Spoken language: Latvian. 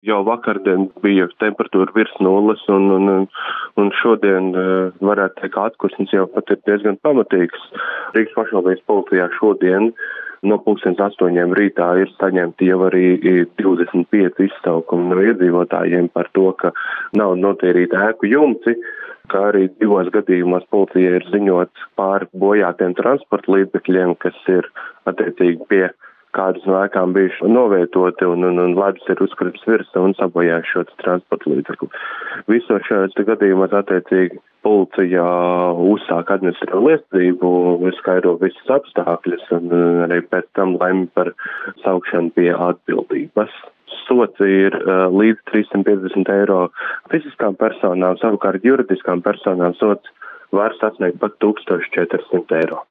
Jau vakardien bija temperatūra virs nulles, un šodien varētu teikt, ka atkursnis jau pat ir diezgan pamatīgs. Rīgas pašvaldības policijā šodien no 8:00 rītā ir saņemti jau arī 25 izsaukumi no iedzīvotājiem par to, ka nav notīrīti ēku jumti, kā arī 2 gadījumos policija ir ziņots par bojātiem transporta līdzekļiem, kas ir attiecīgi pie kādas no ēkām bijuši novietoti un ledus ir uzkritis virsū un sabojājuši šo transporta līdzekli. Visos šajos gadījumos attiecīgi policija uzsāk administratīvu liecību, skaidro visus apstākļus un arī pēc tam lemj par saukšanu pie atbildības. Sots ir līdz 350 eiro fiziskām personām, savukārt juridiskām personām sots var sasniegt pat 1400 eiro.